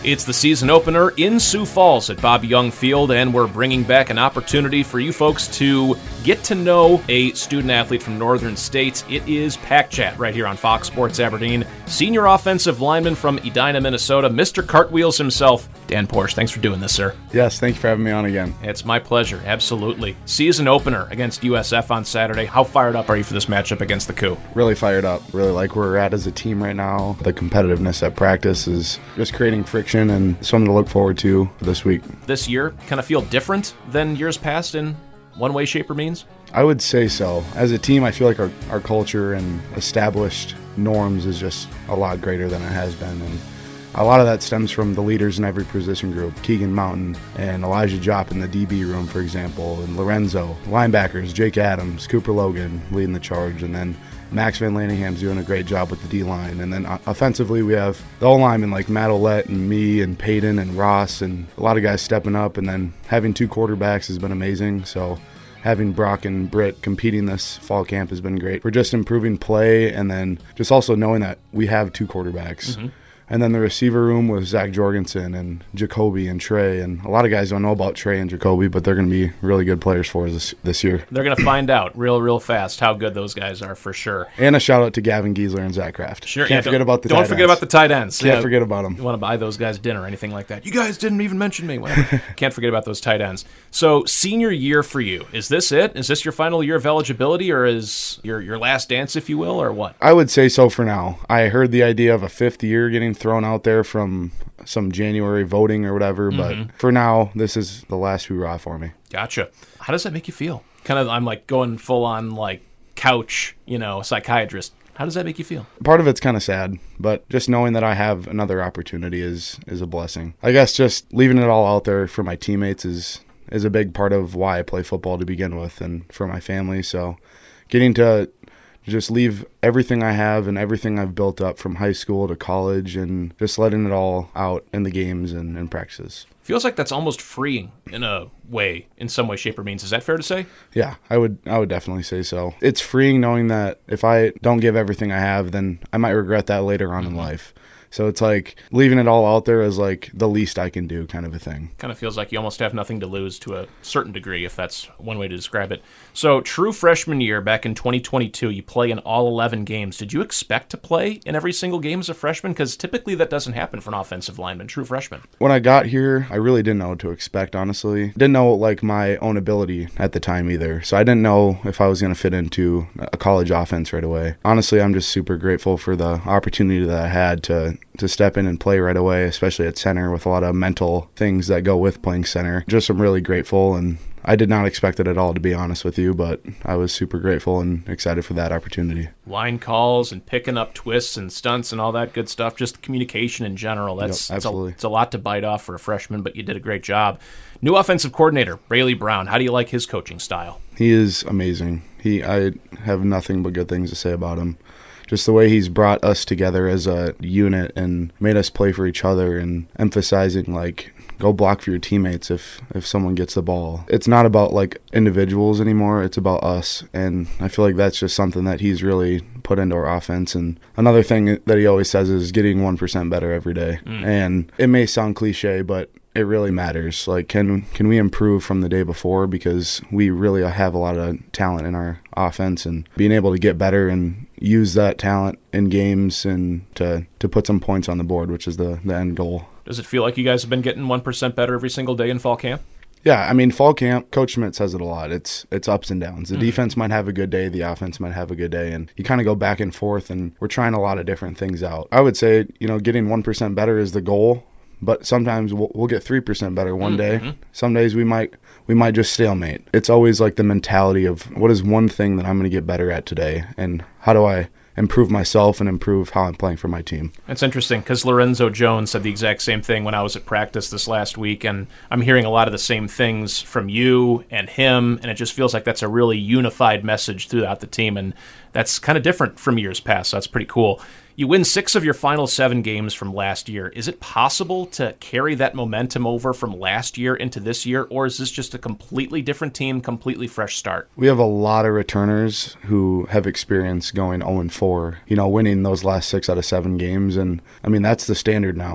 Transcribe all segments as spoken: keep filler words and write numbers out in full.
It's the season opener in Sioux Falls at Bobby Young Field, and we're bringing back an opportunity for you folks to get to know a student-athlete from Northern States. It is Pack Chat right here on Fox Sports Aberdeen. Senior offensive lineman from Edina, Minnesota, Mister Cartwheels himself, Dan Porsche. Thanks for doing this, sir. Yes, thank you for having me on again. It's my pleasure, absolutely. Season opener against U S F on Saturday. How fired up are you for this matchup against the Coup? Really fired up. Really like where we're at as a team right now. The competitiveness at practice is just creating friction and something to look forward to this week. This year kind of feel different than years past in one way, shape, or means? I would say so. As a team, I feel like our, our culture and established norms is just a lot greater than it has been. And a lot of that stems from the leaders in every position group. Keegan Mountain and Elijah Jopp in the D B room, for example, and Lorenzo. Linebackers, Jake Adams, Cooper Logan leading the charge, and then Max Van Laningham's doing a great job with the D-line. And then offensively, we have the O-linemen like Matt Ouellette and me and Peyton and Ross and a lot of guys stepping up. And then having two quarterbacks has been amazing. So having Brock and Britt competing this fall camp has been great. We're just improving play and then just also knowing that we have two quarterbacks. Mm-hmm. And then the receiver room with Zach Jorgensen and Jacoby and Trey. And a lot of guys don't know about Trey and Jacoby, but they're going to be really good players for us this, this year. They're going to find out real, real fast how good those guys are for sure. And a shout out to Gavin Giesler and Zach Kraft. Sure. Can't yeah, forget about the Don't tight forget ends. about the tight ends. Can't yeah, forget about them. You want to buy those guys dinner or anything like that. You guys didn't even mention me. Well, can't forget about those tight ends. So senior year for you. Is this it? Is this your final year of eligibility or is your, your last dance, if you will, or what? I would say so for now. I heard the idea of a fifth year getting thrown out there from from some January voting or whatever, but mm-hmm. for now, this is the last hoorah for me. Gotcha. How does that make you feel? Kind of, I'm like going full on like couch, you know, psychiatrist. How does that make you feel? Part of it's kind of sad, but just knowing that I have another opportunity is is a blessing. I guess just leaving it all out there for my teammates is is a big part of why I play football to begin with and for my family. So getting to just leave everything I have and everything I've built up from high school to college and just letting it all out in the games and, and practices. Feels like that's almost freeing in a way, in some way, shape, or means. Is that fair to say? Yeah, I would I would definitely say so. It's freeing knowing that if I don't give everything I have, then I might regret that later on mm-hmm. in life. So it's like leaving it all out there is like the least I can do kind of a thing. Kind of feels like you almost have nothing to lose to a certain degree, if that's one way to describe it. So true freshman year back in twenty twenty-two, you play in all eleven games. Did you expect to play in every single game as a freshman? Because typically that doesn't happen for an offensive lineman, true freshman. When I got here, I really didn't know what to expect, honestly. Didn't know like my own ability at the time either. So I didn't know if I was going to fit into a college offense right away. Honestly, I'm just super grateful for the opportunity that I had to to step in and play right away, especially at center with a lot of mental things that go with playing center. Just I'm really grateful, and I did not expect it at all, to be honest with you, but I was super grateful and excited for that opportunity. Line calls and picking up twists and stunts and all that good stuff, just communication in general. That's yep, absolutely. It's a, it's a lot to bite off for a freshman, but you did a great job. New offensive coordinator, Braley Brown. How do you like his coaching style? He is amazing. He I have nothing but good things to say about him. Just the way he's brought us together as a unit and made us play for each other and emphasizing, like, go block for your teammates if, if someone gets the ball. It's not about, like, individuals anymore. It's about us. And I feel like that's just something that he's really put into our offense. And another thing that he always says is getting one percent better every day. Mm. And it may sound cliche, but it really matters. Like, can can we improve from the day before? Because we really have a lot of talent in our offense, and being able to get better and use that talent in games and to, to put some points on the board, which is the, the end goal. Does it feel like you guys have been getting one percent better every single day in fall camp? Yeah, I mean, fall camp, Coach Schmidt says it a lot. It's it's ups and downs. The mm-hmm. defense might have a good day, the offense might have a good day, and you kind of go back and forth, and we're trying a lot of different things out. I would say, you know, getting one percent better is the goal. But sometimes we'll, we'll get three percent better one mm-hmm. day. Some days we might we might just stalemate. It's always like the mentality of what is one thing that I'm going to get better at today, and how do I improve myself and improve how I'm playing for my team. It's interesting because Lorenzo Jones said the exact same thing when I was at practice this last week, and I'm hearing a lot of the same things from you and him, and it just feels like that's a really unified message throughout the team, and that's kind of different from years past, so that's pretty cool. You win six of your final seven games from last year. Is it possible to carry that momentum over from last year into this year, or is this just a completely different team, completely fresh start? We have a lot of returners who have experience going oh and four, you know, winning those last six out of seven games, and I mean, that's the standard now.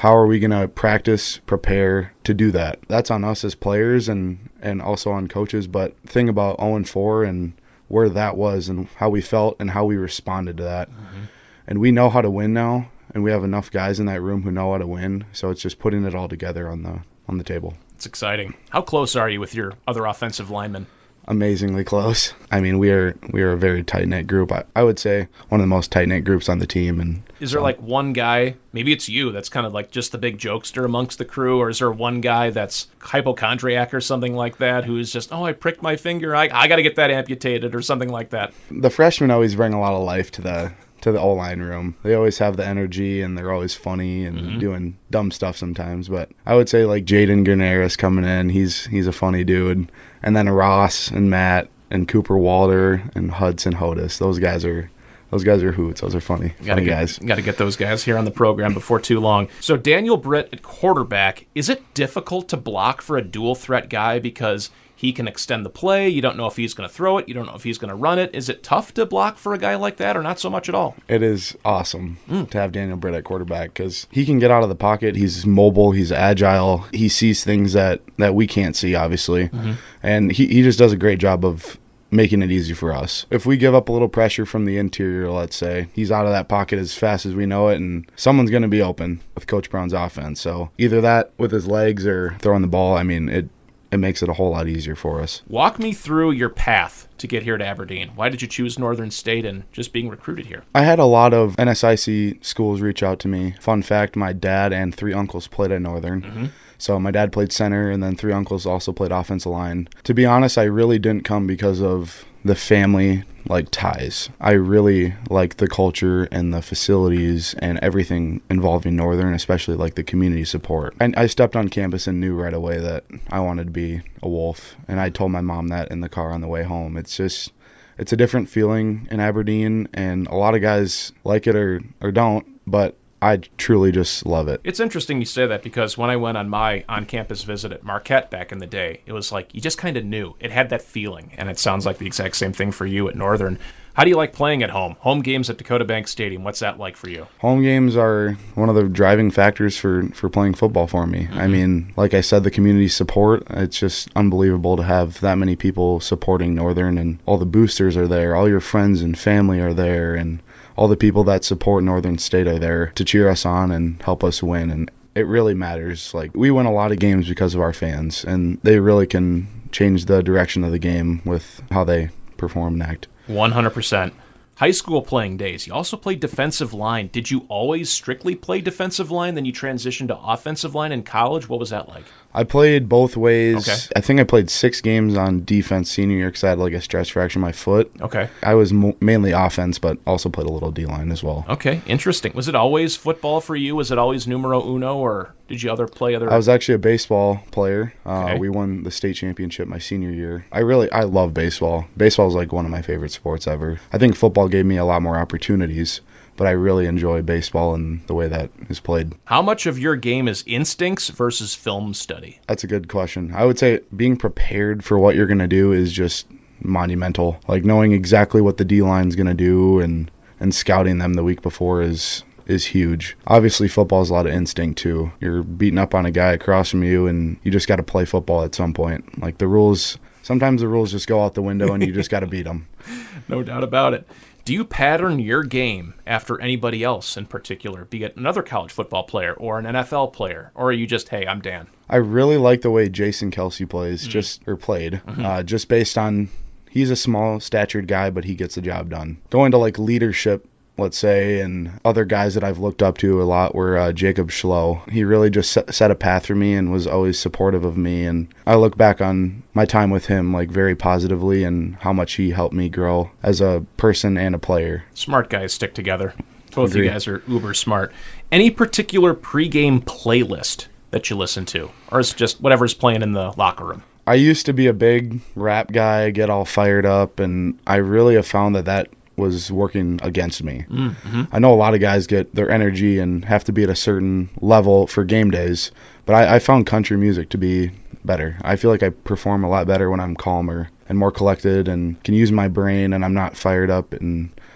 how are we going to practice, prepare to do that? That's on us as players and, and also on coaches. But think about oh and four and where that was and how we felt and how we responded to that. Mm-hmm. And we know how to win now, and we have enough guys in that room who know how to win. So it's just putting it all together on the on the table. It's exciting. How close are you with your other offensive linemen? Amazingly close. I mean, we are we are a very tight-knit group. I, I would say one of the most tight-knit groups on the team. And is there so, like one guy, maybe it's you, that's kind of like just the big jokester amongst the crew, or is there one guy that's hypochondriac or something like that who's just, oh, I pricked my finger, I, I got to get that amputated or something like that? The freshmen always bring a lot of life to the to the O-line room. They always have the energy, and they're always funny and mm-hmm. doing dumb stuff sometimes. But I would say like Jaden Garneris coming in, he's he's a funny dude. And then Ross and Matt and Cooper Walter and Hudson Hodis. Those guys are those guys are hoots. Those are funny, gotta funny get, guys. Got to get those guys here on the program before too long. So Daniel Britt at quarterback, is it difficult to block for a dual threat guy because he can extend the play? You don't know if he's going to throw it. You don't know if he's going to run it. Is it tough to block for a guy like that, or not so much at all? It is awesome mm. to have Daniel Britt at quarterback because he can get out of the pocket. He's mobile. He's agile. He sees things that, that we can't see, obviously. Mm-hmm. And he, he just does a great job of making it easy for us. If we give up a little pressure from the interior, let's say, he's out of that pocket as fast as we know it, and someone's going to be open with Coach Brown's offense. So either that with his legs or throwing the ball, I mean, it it makes it a whole lot easier for us. Walk me through your path to get here to Aberdeen. Why did you choose Northern State and just being recruited here? I had a lot of N S I C schools reach out to me. Fun fact, my dad and three uncles played at Northern. Mm-hmm. So my dad played center, and then three uncles also played offensive line. To be honest, I really didn't come because of the family like ties. I really like the culture and the facilities and everything involving Northern, especially like the community support. And I stepped on campus and knew right away that I wanted to be a Wolf. And I told my mom that in the car on the way home. It's just, it's a different feeling in Aberdeen, and a lot of guys like it or, or don't, but I truly just love it. It's interesting you say that because when I went on my on-campus visit at Marquette back in the day, it was like you just kind of knew. It had that feeling, and it sounds like the exact same thing for you at Northern. How do you like playing at home? Home games at Dakota Bank Stadium, what's that like for you? Home games are one of the driving factors for, for playing football for me. Mm-hmm. I mean, like I said, the community support, it's just unbelievable to have that many people supporting Northern, and all the boosters are there, all your friends and family are there, and all the people that support Northern State are there to cheer us on and help us win. And it really matters. Like, we win a lot of games because of our fans, and they really can change the direction of the game with how they perform and act. one hundred percent. High school playing days, you also played defensive line. Did you always strictly play defensive line, then you transitioned to offensive line in college? What was that like? I played both ways. Okay. I think I played six games on defense senior year because I had like a stress fracture in my foot. Okay. I was mo- mainly offense, but also played a little D-line as well. Okay, interesting. Was it always football for you? Was it always numero uno, or did you other play other? I was actually a baseball player. Uh, okay. We won the state championship my senior year. I really, I love baseball. Baseball is like one of my favorite sports ever. I think football gave me a lot more opportunities, but I really enjoy baseball and the way that is played. How much of your game is instincts versus film study? That's a good question. I would say being prepared for what you're going to do is just monumental. Like knowing exactly what the D-line is going to do and, and scouting them the week before is is huge. Obviously, football is a lot of instinct too. You're beating up on a guy across from you, and you just got to play football at some point. Like the rules, sometimes the rules just go out the window, and you just got to beat them. No doubt about it. Do you pattern your game after anybody else in particular, be it another college football player or an N F L player, or are you just, hey, I'm Dan? I really like the way Jason Kelsey plays, mm-hmm. just or played, mm-hmm. uh, just based on he's a small statured guy, but he gets the job done. Going to like leadership, let's say, and other guys that I've looked up to a lot were uh, Jacob Schlow. He really just set, set a path for me and was always supportive of me. And I look back on my time with him like very positively and how much he helped me grow as a person and a player. Smart guys stick together. Both of you guys are uber smart. Any particular pregame playlist that you listen to? Or is it just whatever's playing in the locker room? I used to be a big rap guy, get all fired up, and I really have found that that was working against me. Mm-hmm. I know a lot of guys get their energy and have to be at a certain level for game days, but I, I found country music to be better. I feel like I perform a lot better when I'm calmer and more collected and can use my brain and I'm not fired up and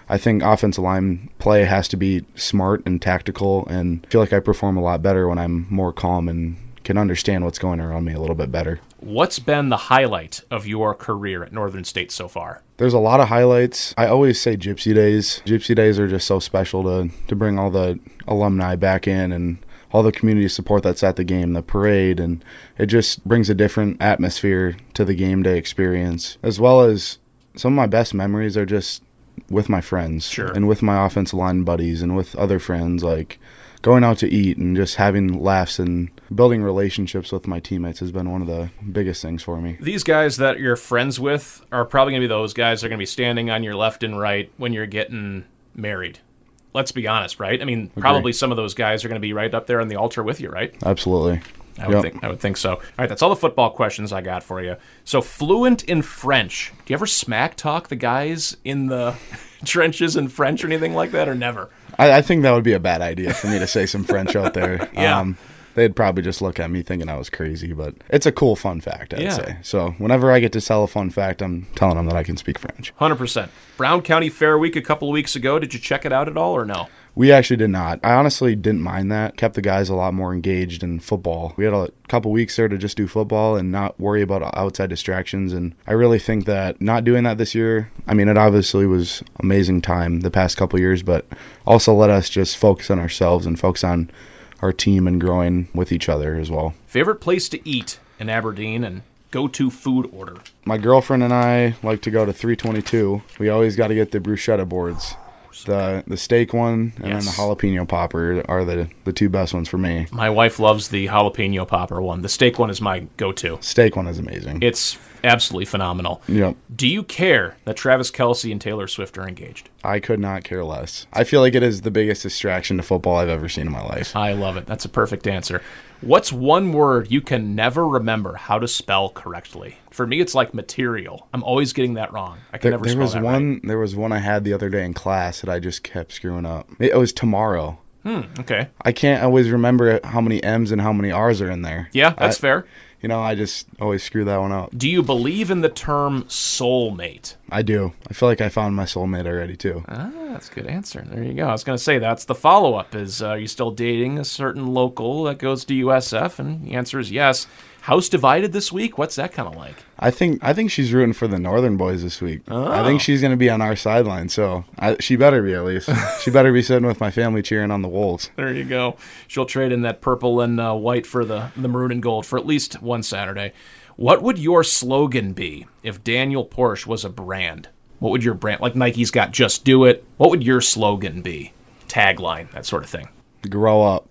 I think offensive line play has to be smart and tactical, and I feel like I perform a lot better when I'm more calm and can understand what's going around me a little bit better. What's been the highlight of your career at Northern State so far? There's a lot of highlights. I always say Gypsy Days. Gypsy Days are just so special to, to bring all the alumni back in and all the community support that's at the game, the parade, and it just brings a different atmosphere to the game day experience, as well as some of my best memories are just with my friends. Sure. And with my offensive line buddies and with other friends, like going out to eat and just having laughs and building relationships with my teammates has been one of the biggest things for me. These guys that you're friends with are probably going to be those guys that are going to be standing on your left and right when you're getting married. Let's be honest, right? I mean, Agree. Probably some of those guys are going to be right up there on the altar with you, right? Absolutely. I would Yep. think I would think so. All right, that's all the football questions I got for you. So, fluent in French. Do you ever smack talk the guys in the trenches in French or anything like that, or never? I, I think that would be a bad idea for me to say some French out there. Yeah. Um, they'd probably just look at me thinking I was crazy, but it's a cool fun fact, I'd Yeah. say. So whenever I get to tell a fun fact, I'm telling them that I can speak French. one hundred percent. Brown County Fair Week a couple of weeks ago. Did you check it out at all or no? We actually did not. I honestly didn't mind that. Kept the guys a lot more engaged in football. We had a couple weeks there to just do football and not worry about outside distractions. And I really think that not doing that this year, I mean, it obviously was amazing time the past couple years, but also let us just focus on ourselves and focus on our team and growing with each other as well. Favorite place to eat in Aberdeen and go-to food order? My girlfriend and I like to go to three twenty-two. We always got to get the bruschetta boards. The the steak one and Yes. then the jalapeno popper are the, the two best ones for me. My wife loves the jalapeno popper one. The steak one is my go-to. Steak one is amazing. It's absolutely phenomenal. Yep. Do you care that Travis Kelce and Taylor Swift are engaged? I could not care less. I feel like it is the biggest distraction to football I've ever seen in my life. I love it. That's a perfect answer. What's one word you can never remember how to spell correctly? For me, it's like material. I'm always getting that wrong. I can There, never there spell was that one right. there was one I had the other day in class that I just kept screwing up. It was tomorrow. Hmm, okay. I can't always remember how many M's and how many R's are in there. Yeah, that's I- fair. You know, I just always screw that one up. Do you believe in the term soulmate? I do. I feel like I found my soulmate already too. Ah, that's a good answer. There you go. I was going to say that's the follow-up. Is uh, are you still dating a certain local that goes to U S F? And the answer is yes. House divided this week? What's that kind of like? I think I think she's rooting for the Northern boys this week. Oh. I think she's going to be on our sideline, so I, she better be at least. She better be sitting with my family cheering on the Wolves. There you go. She'll trade in that purple and uh, white for the, the maroon and gold for at least one Saturday. What would your slogan be if Daniel Porsche was a brand? What would your brand, like Nike's got Just Do It, what would your slogan be? Tagline, that sort of thing. Grow up.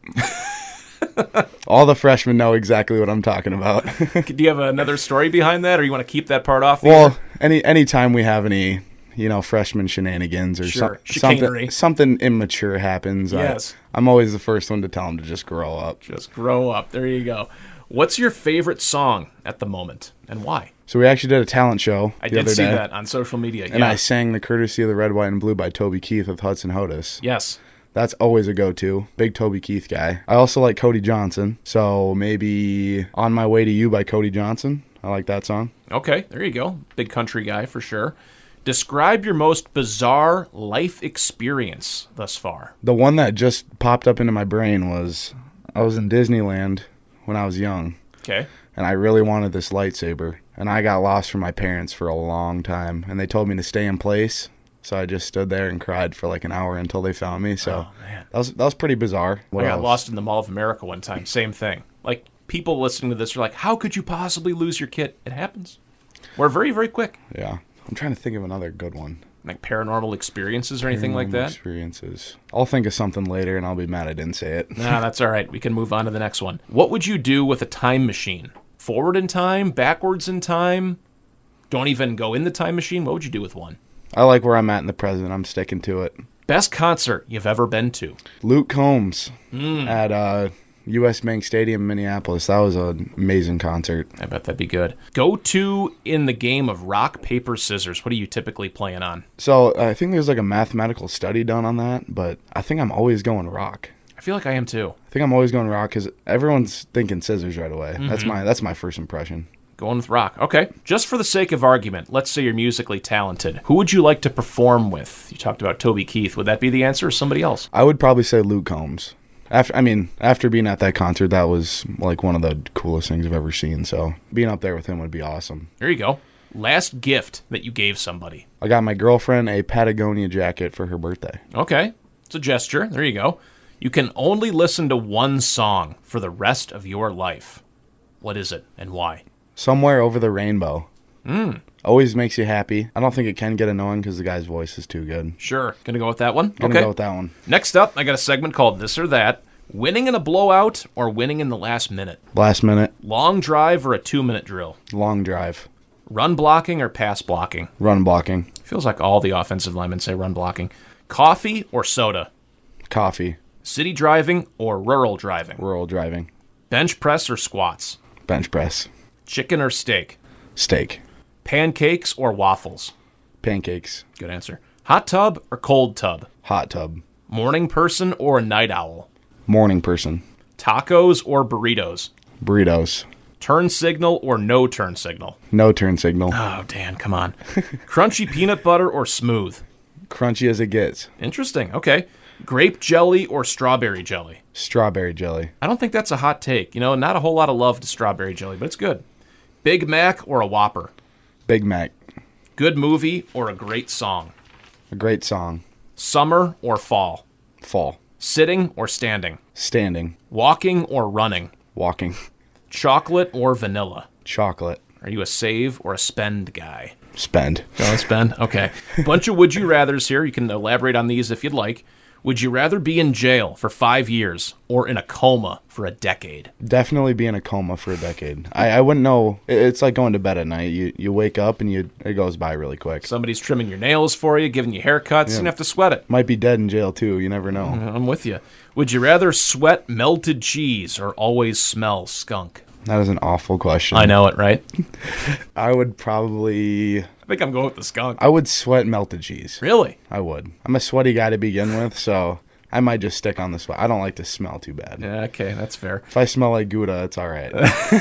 All the freshmen know exactly what I'm talking about. Do you have another story behind that, or you want to keep that part off? the Well, air? any anytime we have any, you know, freshman shenanigans or Sure. some, Chicanery. something something immature happens, Yes. I, I'm always the first one to tell them to just grow up. Just grow up. There you go. What's your favorite song at the moment, and why? So we actually did a talent show I the did other see day, that on social media. and yeah. I sang "The Courtesy of the Red, White, and Blue" by Toby Keith with Hudson Hodis. Yes. That's always a go-to. Big Toby Keith guy. I also like Cody Johnson, so maybe "On My Way to You" by Cody Johnson. I like that song. Okay, there you go. Big country guy for sure. Describe your most bizarre life experience thus far. The one that just popped up into my brain was I was in Disneyland when I was young, Okay. and I really wanted this lightsaber, and I got lost from my parents for a long time, and they told me to stay in place. So I just stood there and cried for like an hour until they found me. So Oh, man. that was that was pretty bizarre. What I got else? lost in the Mall of America one time. Same thing. Like, people listening to this are like, how could you possibly lose your kit? It happens. We're very, very quick. Yeah, I'm trying to think of another good one. Like paranormal experiences or anything like Paranormal that? Experiences. I'll think of something later, and I'll be mad I didn't say it. Nah, that's all right. We can move on to the next one. What would you do with a time machine? Forward in time? Backwards in time? Don't even go in the time machine? What would you do with one? I like where I'm at in the present. I'm sticking to it. Best concert you've ever been to? Luke Combs Mm. at uh, U S Bank Stadium in Minneapolis. That was an amazing concert. I bet that'd be good. Go to in the game of rock, paper, scissors. What are you typically playing on? So I think there's like a mathematical study done on that, but I think I'm always going rock. I feel like I am too. I think I'm always going rock because everyone's thinking scissors right away. Mm-hmm. That's my that's my first impression. Going with rock. Okay. Just for the sake of argument, let's say you're musically talented. Who would you like to perform with? You talked about Toby Keith. Would that be the answer or somebody else? I would probably say Luke Combs. After, I mean, after being at that concert, that was like one of the coolest things I've ever seen. So being up there with him would be awesome. There you go. Last gift that you gave somebody. I got my girlfriend a Patagonia jacket for her birthday. Okay. It's a gesture. There you go. You can only listen to one song for the rest of your life. What is it and why? Somewhere Over the Rainbow. Mm. Always makes you happy. I don't think it can get annoying because the guy's voice is too good. Sure. Gonna go with that one? Gonna okay. go with that one. Next up, I got a segment called This or That. Winning in a blowout or winning in the last minute? Last minute. Long drive or a two-minute drill? Long drive. Run blocking or pass blocking? Run blocking. Feels like all the offensive linemen say run blocking. Coffee or soda? Coffee. City driving or rural driving? Rural driving. Bench press or squats? Bench press. Chicken or steak? Steak. Pancakes or waffles? Pancakes. Good answer. Hot tub or cold tub? Hot tub. Morning person or a night owl? Morning person. Tacos or burritos? Burritos. Turn signal or no turn signal? No turn signal. Oh, Dan, come on. Crunchy peanut butter or smooth? Crunchy as it gets. Interesting. Okay. Grape jelly or strawberry jelly? Strawberry jelly. I don't think that's a hot take. You know, not a whole lot of love to strawberry jelly, but it's good. Big Mac or a Whopper? Big Mac. Good movie or a great song? A great song. Summer or fall? Fall. Sitting or standing? Standing. Walking or running? Walking. Chocolate or vanilla? Chocolate. Are you a save or a spend guy? Spend. Go spend? Okay. Bunch of would you rathers here. You can elaborate on these if you'd like. Would you rather be in jail for five years or in a coma for a decade? Definitely be in a coma for a decade. I, I wouldn't know. It- It's like going to bed at night. You you wake up and you it goes by really quick. Somebody's trimming your nails for you, giving you haircuts, you don't have to sweat it. Might be dead in jail too. You never know. I'm with you. Would you rather sweat melted cheese or always smell skunk? That is an awful question. I know it, right? I would probably. I think I'm going with the skunk. I would sweat melted cheese. Really? I would. I'm a sweaty guy to begin with, so I might just stick on the sweat. I don't like to smell too bad. Yeah, okay, that's fair. If I smell like Gouda, it's all right.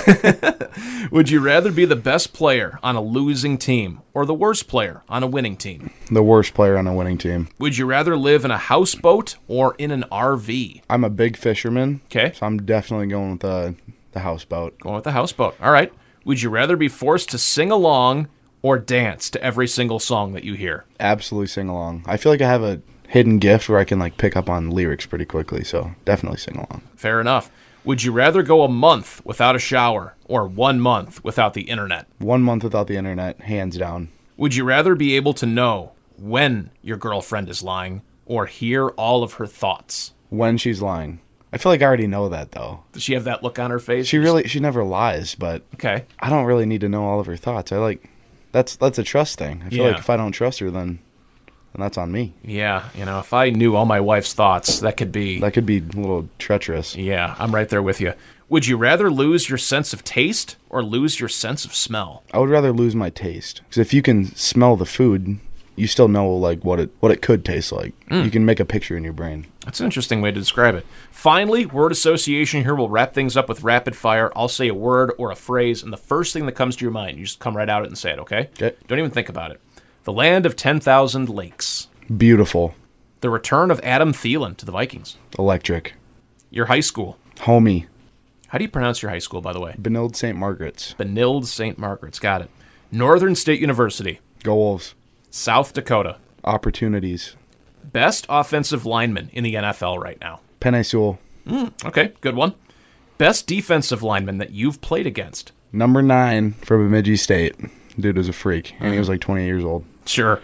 Would you rather be the best player on a losing team or the worst player on a winning team? The worst player on a winning team. Would you rather live in a houseboat or in an R V? I'm a big fisherman. Okay. So I'm definitely going with the, the houseboat. Going with the houseboat. All right. Would you rather be forced to sing along or dance to every single song that you hear? Absolutely sing along. I feel like I have a hidden gift where I can like pick up on lyrics pretty quickly, so definitely sing along. Fair enough. Would you rather go a month without a shower or one month without the internet? One month without the internet, hands down. Would you rather be able to know when your girlfriend is lying or hear all of her thoughts? When she's lying. I feel like I already know that though. Does she have that look on her face? She really she never lies, but Okay. I don't really need to know all of her thoughts. I like that's that's a trust thing. I feel Yeah. like if I don't trust her then then that's on me. Yeah, you know, if I knew all my wife's thoughts, that could be... That could be a little treacherous. Yeah, I'm right there with you. Would you rather lose your sense of taste or lose your sense of smell? I would rather lose my taste because if you can smell the food, you still know like what it what it could taste like. Mm. You can make a picture in your brain. That's an interesting way to describe it. Finally, word association here. We'll wrap things up with rapid fire. I'll say a word or a phrase, and the first thing that comes to your mind, you just come right out it and say it, okay? Okay. Don't even think about it. The land of ten thousand lakes. Beautiful. The return of Adam Thielen to the Vikings. Electric. Your high school. Homie. How do you pronounce your high school, by the way? Benilde Saint Margaret's. Benilde Saint Margaret's. Got it. Northern State University. Go Wolves. South Dakota. Opportunities. Best offensive lineman in the N F L right now. Penei Sewell. Mm, okay, good one. Best defensive lineman that you've played against. Number nine from Bemidji State. Dude was a freak, and he was like twenty years old. Sure.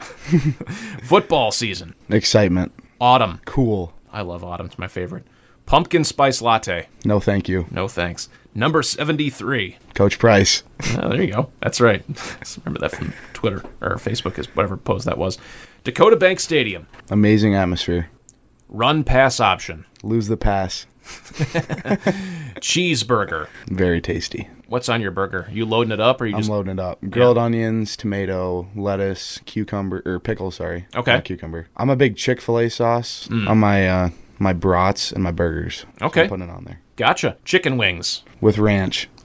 Football season. Excitement. Autumn. Cool. I love autumn. It's my favorite. Pumpkin spice latte. No thank you. No thanks. Number seventy-three. Coach Price. Oh, there you go. That's right. Remember that from Twitter or Facebook, is whatever post that was. Dakota Bank Stadium. Amazing atmosphere. Run pass option. Lose the pass. Cheeseburger. Very tasty. What's on your burger? You loading it up or you I'm just loading it up. Grilled onions, tomato, lettuce, cucumber, or pickle, sorry. Okay. Not cucumber. I'm a big Chick-fil-A sauce on my uh, my brats and my burgers. So Okay. I'm putting it on there. Gotcha. Chicken wings. With ranch.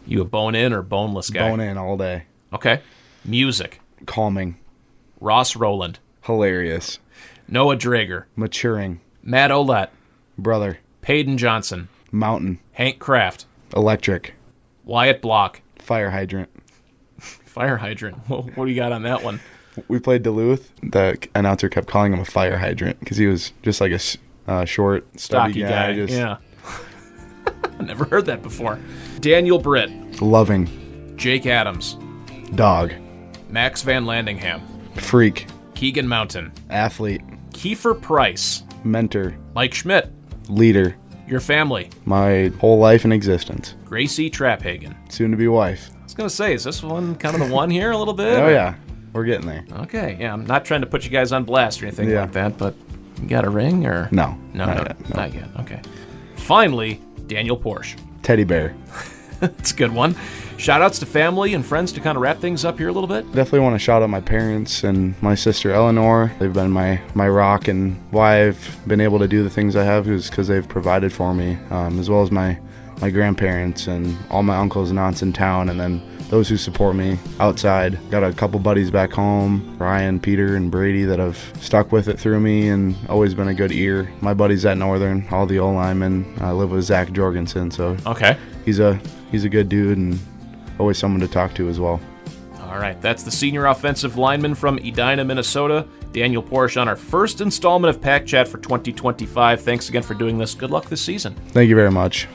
You a bone-in or boneless guy? Bone in all day. Okay. Music. Calming. Ross Rowland. Hilarious. Noah Drager. Maturing. Matt Olette. Brother. Peyton Johnson. Mountain. Hank Kraft. Electric. Wyatt Block. Fire hydrant. Fire hydrant. What, what do you got on that one? We played Duluth. The announcer kept calling him a fire hydrant because he was just like a s- uh, short, stubby Stocky guy. guy. Just Yeah. Never heard that before. Daniel Britt. loving. Jake Adams. Dog. Max Van Landingham. Freak. Keegan Mountain. Athlete. Kiefer Price. Mentor. Mike Schmidt. Leader. Your family. My whole life in existence. Gracie Traphagen. Soon to be wife. I was going to say, is this one kind of the one here a little bit? Oh, or- yeah. We're getting there. Okay, yeah, I'm not trying to put you guys on blast or anything Yeah. like that, but you got a ring or? No. No, not no, yet, no. not yet. Okay. Finally, Daniel Porsche. Teddy bear. That's a good one. Shout outs to family and friends to kind of wrap things up here a little bit. Definitely want to shout out my parents and my sister Eleanor. They've been my, my rock, and why I've been able to do the things I have is because they've provided for me, um, as well as my, my grandparents and all my uncles and aunts in town, and then those who support me outside. Got a couple buddies back home, Ryan, Peter, and Brady, that have stuck with it through me and always been a good ear. My buddies at Northern, all the O-linemen. I live with Zach Jorgensen, so Okay. he's a he's a good dude and always someone to talk to as well. All right, that's the senior offensive lineman from Edina, Minnesota, Daniel Porsche, on our first installment of Pack Chat for twenty twenty-five. Thanks again for doing this. Good luck this season. Thank you very much.